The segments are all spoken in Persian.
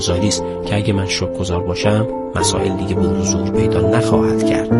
زالیست که اگه من شکرگزار باشم مسائل دیگه بروز و ظهور پیدا نخواهد کرد.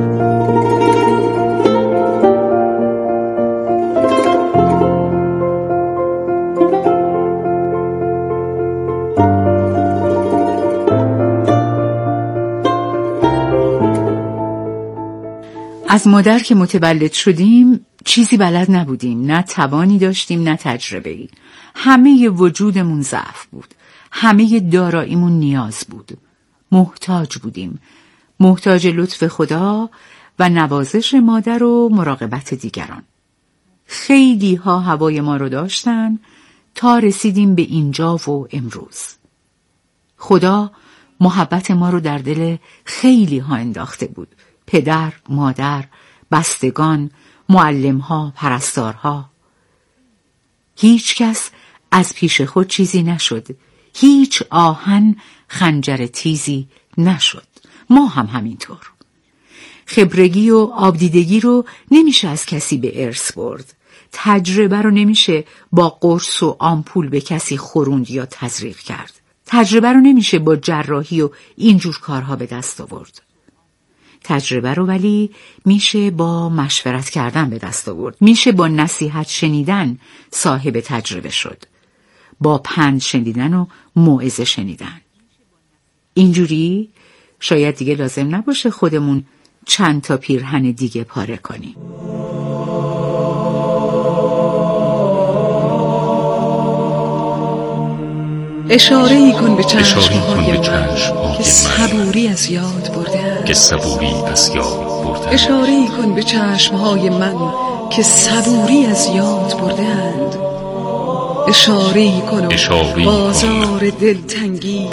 از مادر که متولد شدیم چیزی بلد نبودیم، نه توانی داشتیم نه تجربه‌ای. همه وجودمون ضعف بود، همه داراییمون نیاز بود. محتاج بودیم، محتاج لطف خدا و نوازش مادر و مراقبت دیگران. خیلی ها هوای ما رو داشتن تا رسیدیم به اینجا و امروز. خدا محبت ما رو در دل خیلی ها انداخته بود. پدر، مادر، بستگان، معلم‌ها، پرستارها. هیچ کس از پیش خود چیزی نشد. هیچ آهن خنجر تیزی نشد. ما هم همینطور. خبرگی و آبدیدگی رو نمیشه از کسی به ارث برد. تجربه رو نمیشه با قرص و آمپول به کسی خوروند یا تزریق کرد. تجربه رو نمیشه با جراحی و اینجور کارها به دست آورد. تجربه رو ولی میشه با مشورت کردن به دست آورد. میشه با نصیحت شنیدن صاحب تجربه شد. با پند شنیدن و موعظه شنیدن. اینجوری شاید دیگه لازم نباشه خودمون چند تا پیرهن دیگه پاره کنیم. اشاره‌ای کن به چشم‌های من که صبوری از یاد برده‌اند. اشاره‌ای کن به چشم‌های من که صبوری از یاد برده‌اند. اشاره‌ای کن و بازار دلتنگی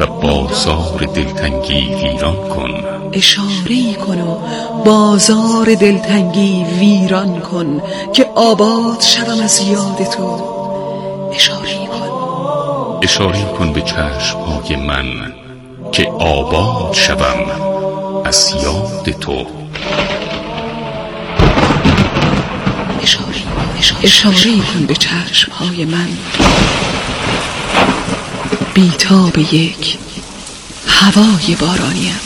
ویران کن. اشاره‌ای کن و بازار دلتنگی ویران کن که آباد شوم از یاد تو. اشاره کن به چشم‌های من که آباد شوم از یاد تو. اشاره کن به چشم‌های من بی‌تاب یک هوای بارانیم.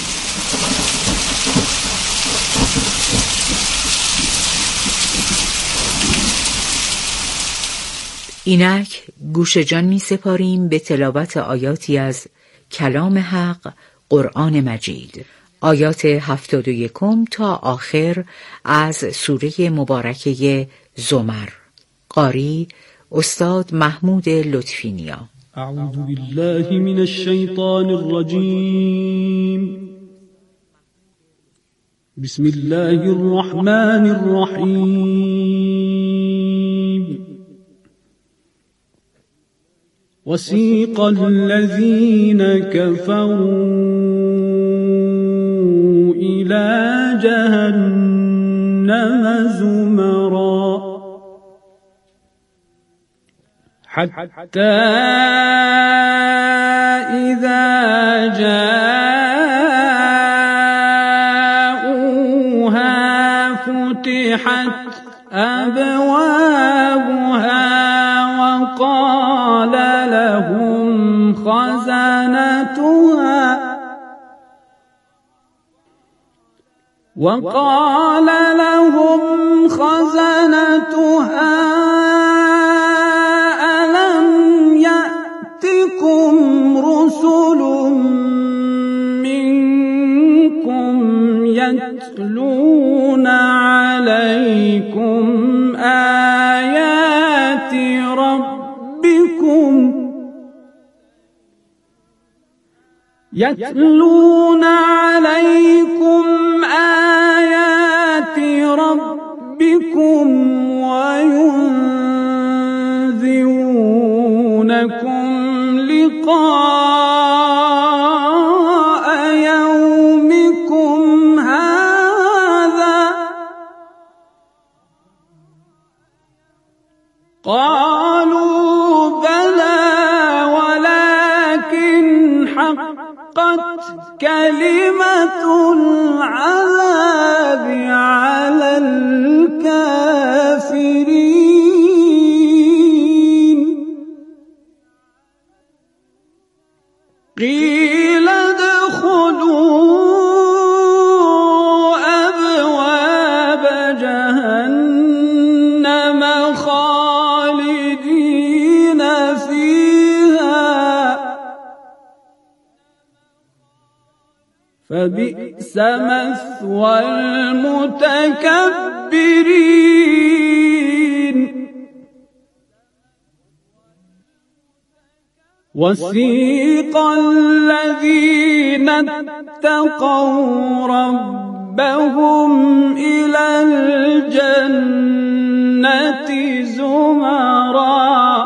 اینک گوش جان می سپاریم به تلاوت آیاتی از کلام حق قرآن مجید، آیات 71 تا آخر از سوره مبارکه زمر. قاری استاد محمود لطفی نیا. اعوذ بالله من الشیطان الرجیم. بسم الله الرحمن الرحیم. وسیق الذین كفروا إلى جهنم زمرا حتى إذا جاءوها فتحت أبوابها وقال لهم خزنتها ألم يأتكم رسل منكم يتلون عليكم آيات ربكم وينذرونكم لقاء يومكم هذا قالوا بلى ولكن حقت كلمة العذاب على الكافرين قيل ادخلوا أبواب جهنم خالدين فيها فبئس مثوى المتكبرين وسيق الذين اتقوا ربهم إلى الجنة زمرا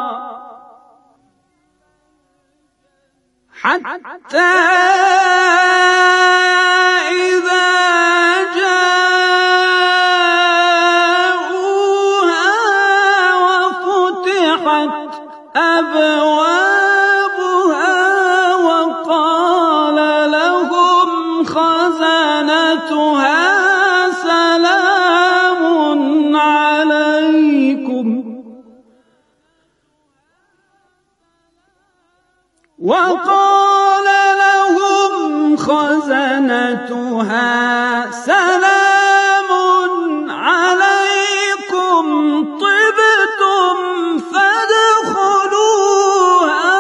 حتى إذا جاءوها وفتحت أبوابها وقال لهم خزنتها سلام عليكم طبتم فادخلوها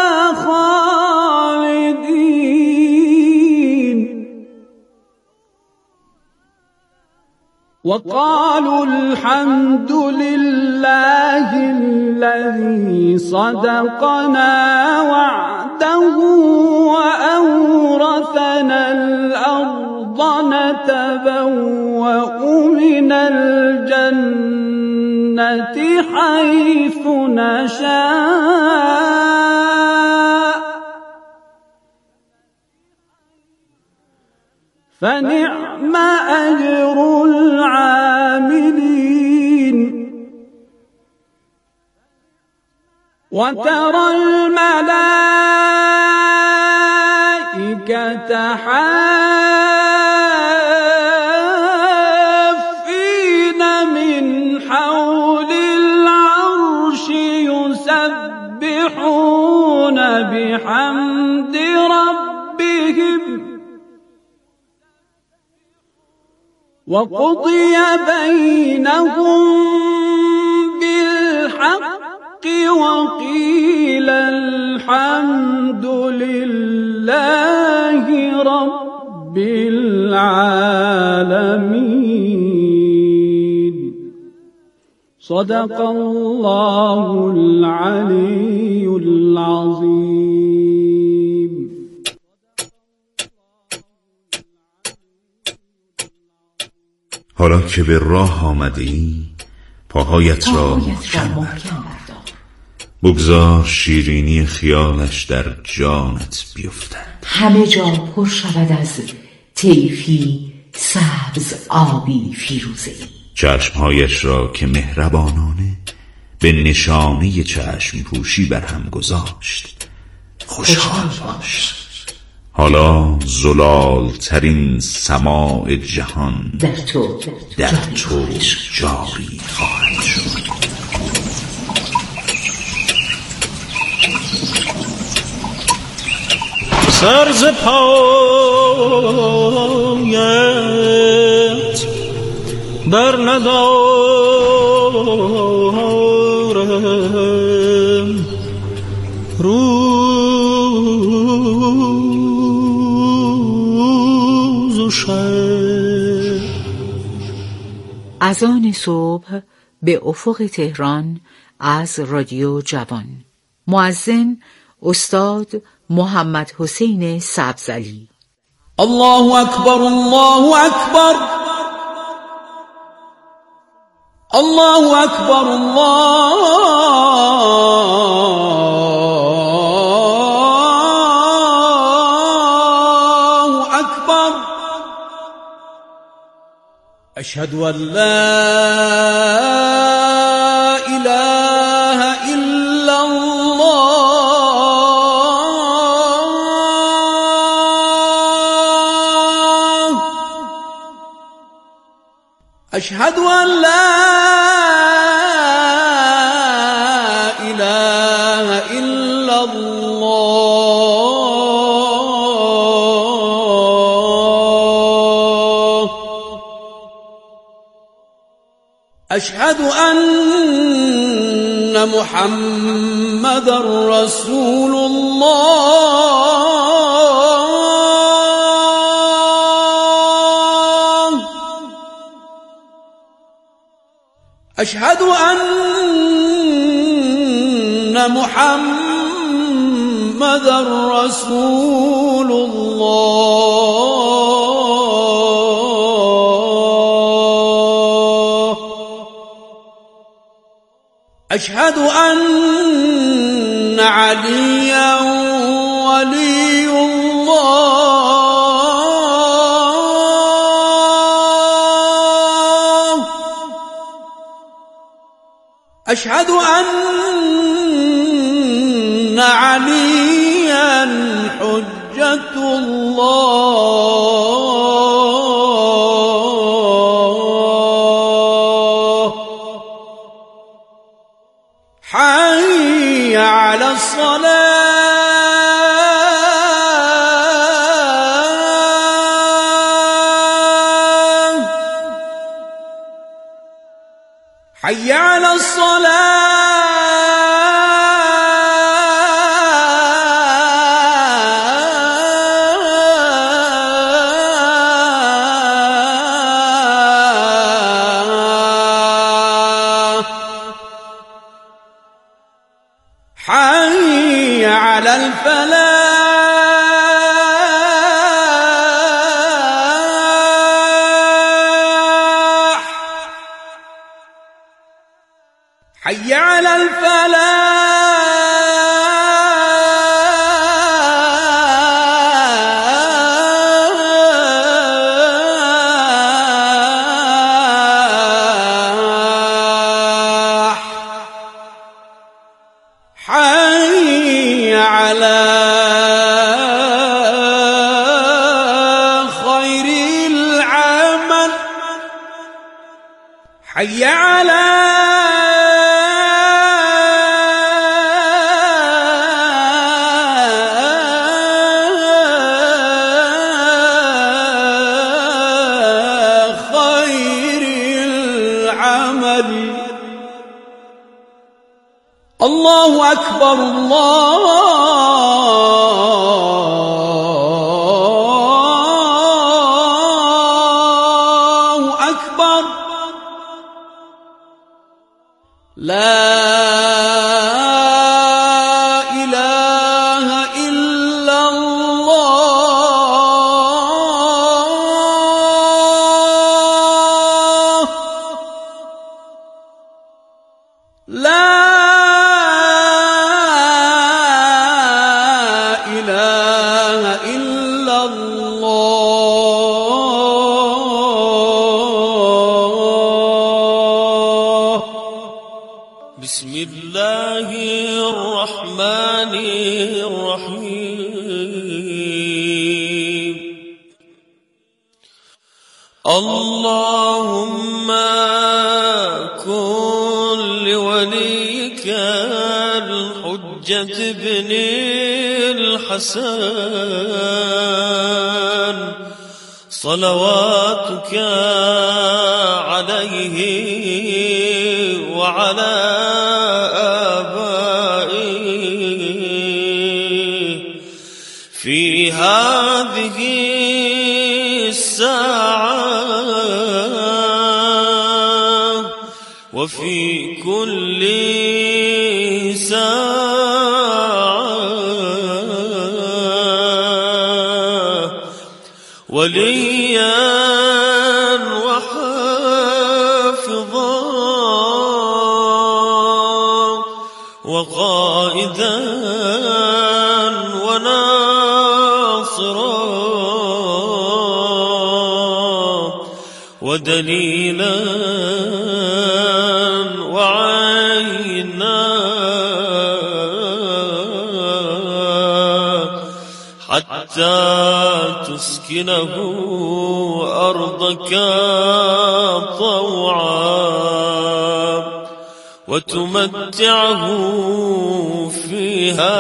خالدين وقالوا الحمد لله الذي صدقنا وعده وأورثنا الأرض نتبوأ من الجنة حيث نشاء فنعم أجر العاملين وترى الملائكة حافين من حول العرش يسبحون بحمد ربهم وقضي بينهم بالحق وقيل الحمد لله رب العالمين صدق الله العلي العظيم. حالا که به راه آمدی پاهایت را محکم بردار، بگذار شیرینی خیالش در جانت بیفتد، همه جا پر شود از طیفی سبز آبی فیروزه‌ای. چشمهایش را که مهربانانه به نشانه چشم پوشی بر هم گذاشت خوشحال باش. حالا زلال ترین سماع جهان در تو جاری خواهد شد. سر ز پایت بر ندارم روز و شب. اذان صبح به افق تهران از رادیو جوان. مؤذن استاد محمد حسین سبزعلی. الله اکبر الله اکبر الله اکبر الله اکبر اشهد ان لا اله الا الله أشهد أن لا إله إلا الله أشهد أن محمد رسول الله. أشهد أن محمد رسول الله. أشهد أن عليا ولي الله. أشهد أن عليا حجة الله. حي على الصلاة. حي على الصلاة. حي على الفلاح. حي على الفلاح. حي على خير العمل. حي على خير العمل. الله أكبر الله أكبر. لا إله إلا الله. لا إله إلا الله. بسم الله الرحمن الرحيم. اللهم كن لوليك الحجة بن الحسن صلواتك عليه وعلى آبائه في هذه الساعة وفي كل ساعة وليا وحافظا وقائدا وناصرا ودليلا وعينا حتى تسكنه أرضك طوعا وتمتعه فيها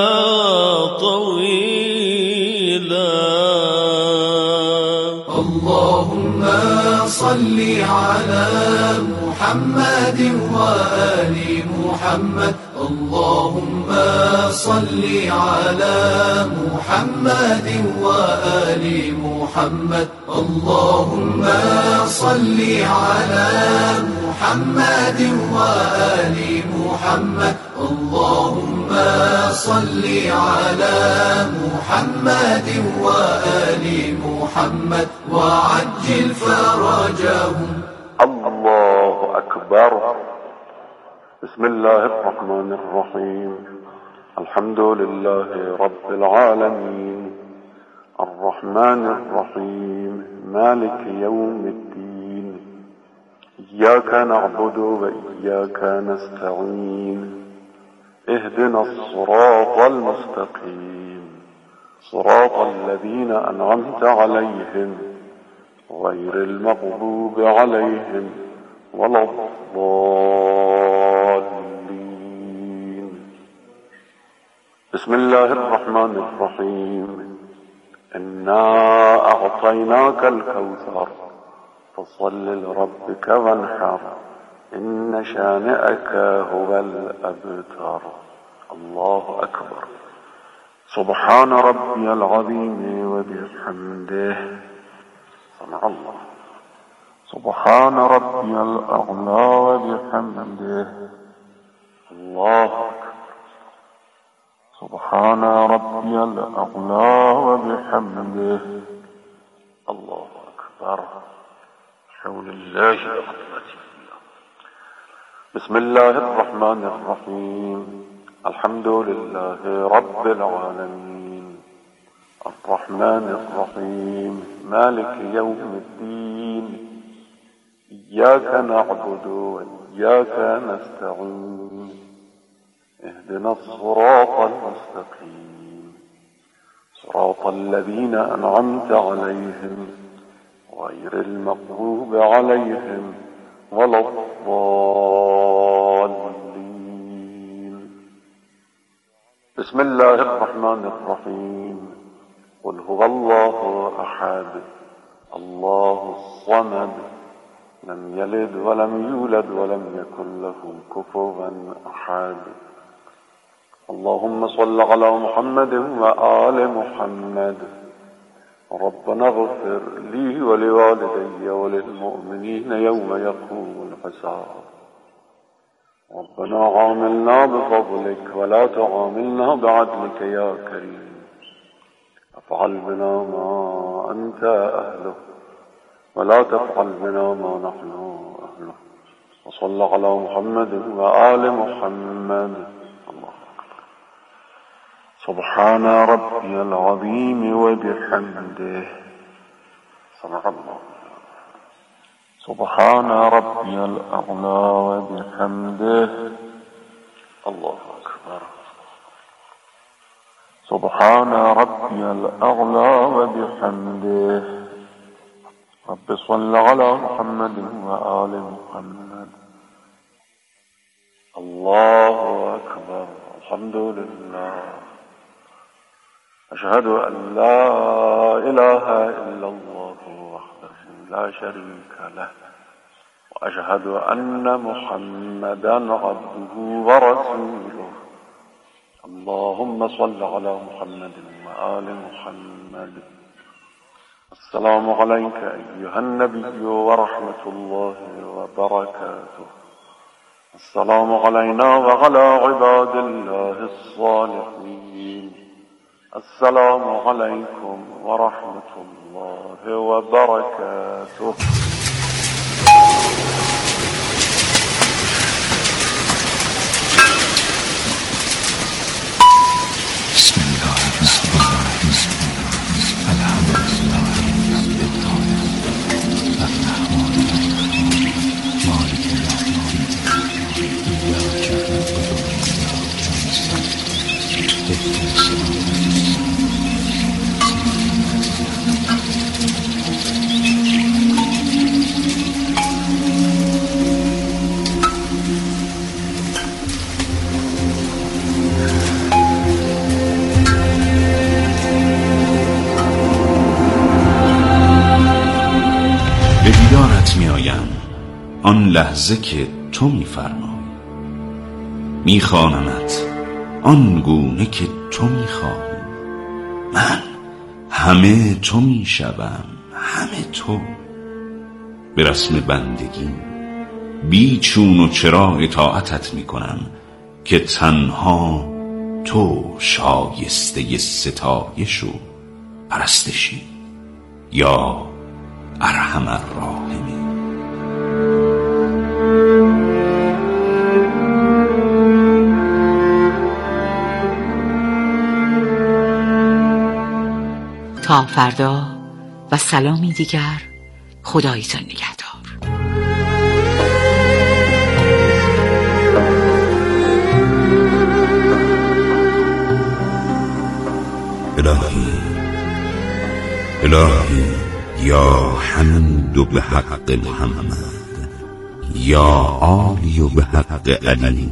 طويلا. اللهم صل على محمد محمد وآل محمد اللهم صل على محمد وآل محمد اللهم صل على محمد وآل محمد اللهم صل على محمد وآل محمد وعجل فرجهم. الله أكبر. بسم الله الرحمن الرحيم. الحمد لله رب العالمين الرحمن الرحيم مالك يوم الدين إياك نعبد وإياك نستعين اهدنا الصراط المستقيم صراط الذين أنعمت عليهم غير المغضوب عليهم ولا الضالين. بسم الله الرحمن الرحيم. إنا أعطيناك الكوثر فصل لربك وانحر إن شانئك هو الأبتر. الله أكبر. سبحان ربي العظيم وبحمده. سمع الله. سبحان ربي الأعلى وبحمده. الله أكبر. سبحان ربي الأعلى وبحمده. الله أكبر. حول الله أقوته. بسم الله الرحمن الرحيم. الحمد لله رب العالمين الرحمن الرحيم مالك يوم الدين إياك نعبد وإياك نستعين اهدنا الصراط المستقيم صراط الذين أنعمت عليهم غير المغضوب عليهم ولا الضالين. بسم الله الرحمن الرحيم. قل هو الله أحد الله الصمد لم يلد ولم يولد ولم يكن له كفوا أحد. اللهم صل على محمد وآل محمد. ربنا اغفر لي ولوالدي وللمؤمنين يوم يقوم الحساب. ربنا عاملنا بفضلك ولا تعاملنا بعدلك يا كريم. افعل بنا ما أنت أهله ولا تفعل بنا ما نحن أهله. وصل على محمد وآل محمد. الله أكبر. سبحان ربي العظيم وبحمده. سمع الله. سبحان ربي الأعلى وبحمده. الله أكبر. سبحان ربي الأعلى وبحمده. رب صل على محمد وآل محمد. الله أكبر. الحمد لله. أشهد أن لا إله إلا الله وحده لا شريك له وأشهد أن محمدا عبده ورسوله. اللهم صل على محمد وآل محمد. السلام عليك أيها النبي ورحمة الله وبركاته. السلام علينا وعلى عباد الله الصالحين. السلام عليكم ورحمة الله وبركاته. آن لحظه که تو می‌فرمایی، می‌خوانمت آن گونه که تو می‌خواهی. من همه تو می‌شوم، همه تو. به رسم بندگی بی چون و چرا اطاعتت می‌کنم که تنها تو شایسته ستایش و پرستشی یا ارحم الراحمین. تا فردا و سلامی دیگر. خدایتان نگهدار. الهی یا حمد به حق محمد، یا عالی به حق علی،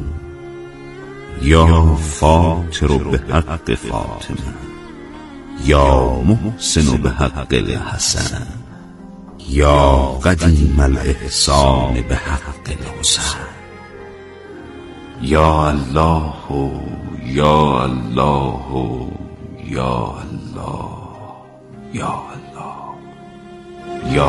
یا فاطر به حق فاطمه، یا محسن به حق الحسن، یا قدیم الاحسان به حق الحسن. یا الله یا الله یا الله یا الله یا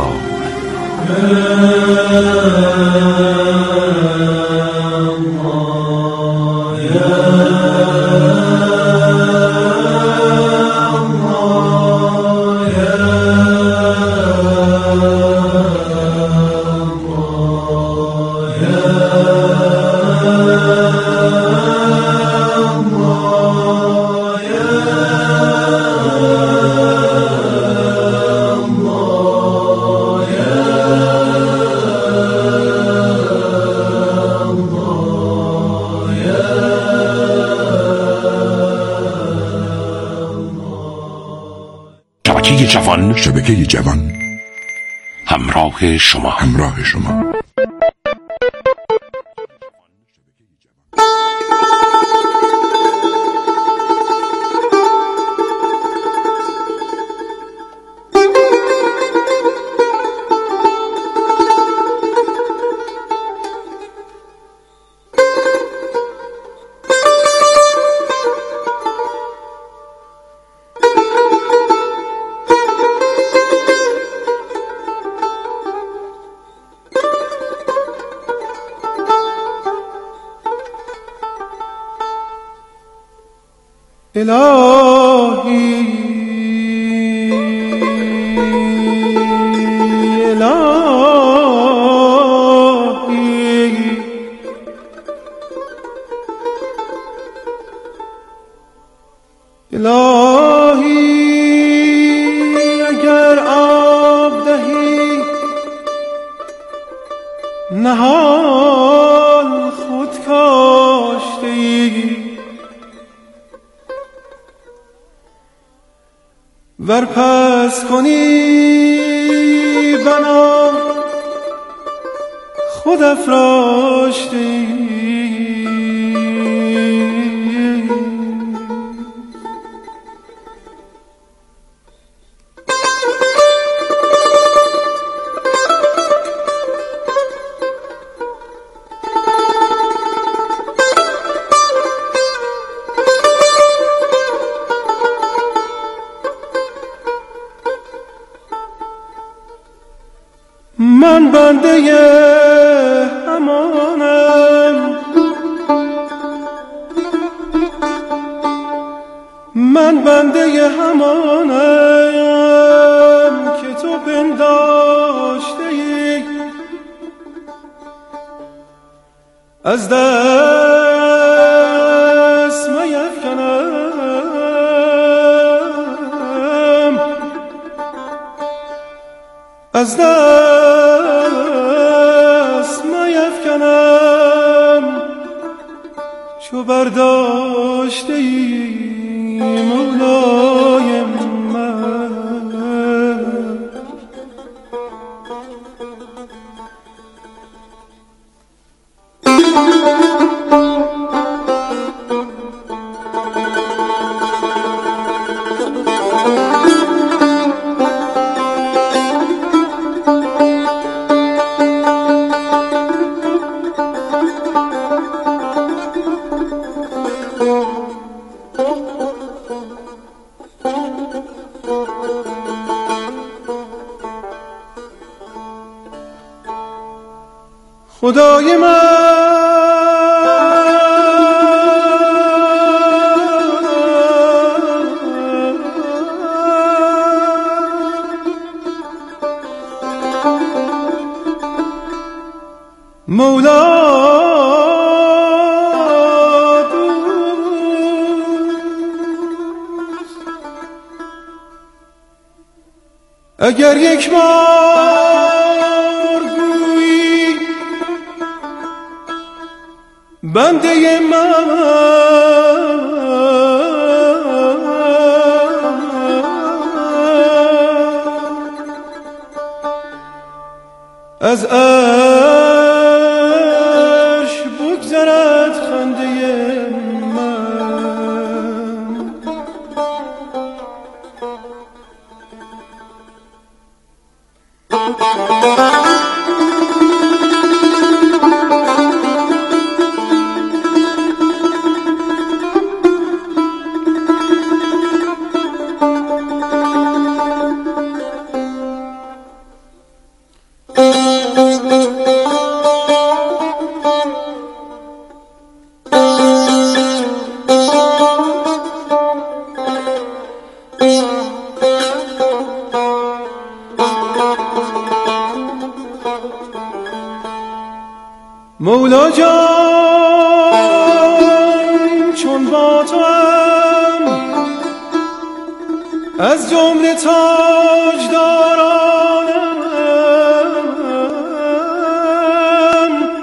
شبکه جوان همراه شما. الهی اگر آب دهی نهال خود کاشته ای، ور پس کنی بنا خود افراشته ای. من بنده همانم، من بنده همانم که تو پنداشته ای، از دست میفکنم، از دست میفکنم چو برداشته ای مولای من. خدای من مولا اگر یک بار گویی بنده من از عرش بگذرد خنده من مولا جان چون با تو هم از جمله تاجدارانم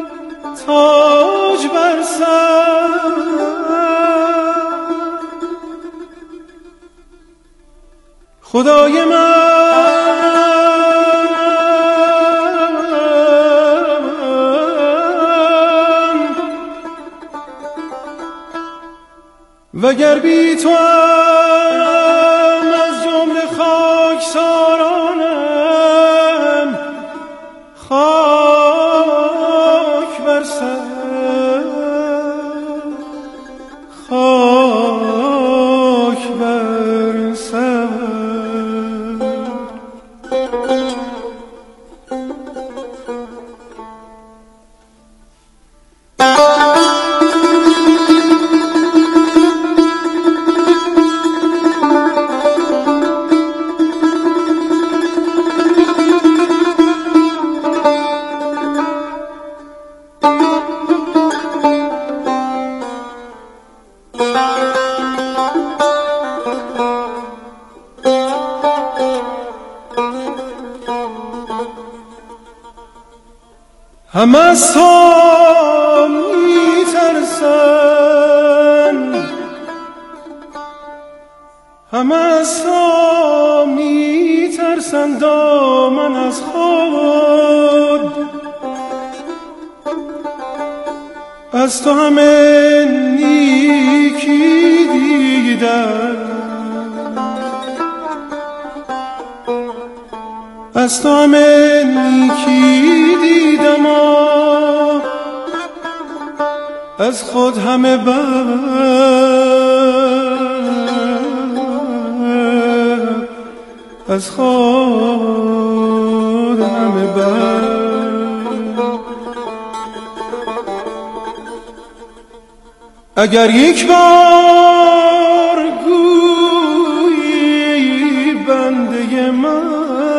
تاج بر سر خدای من وگر بی تو هم از جمله خاکسارانم خاک بر سر خاک بر سر همه از تو میترسن همه از تو میترسن دامن از خود از تو همه نیکی دیدن از تو همه نیکی دیدم از خود همه بد از خود همه بد اگر یک بار گویی بنده من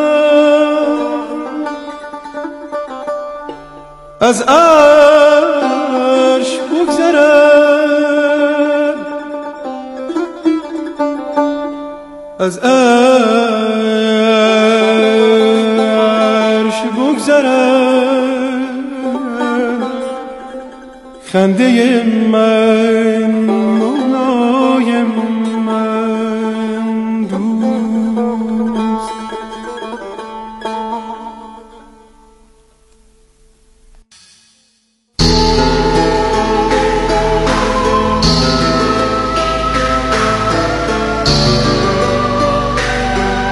از عرش بگذرد از عرش بگذرد خنده من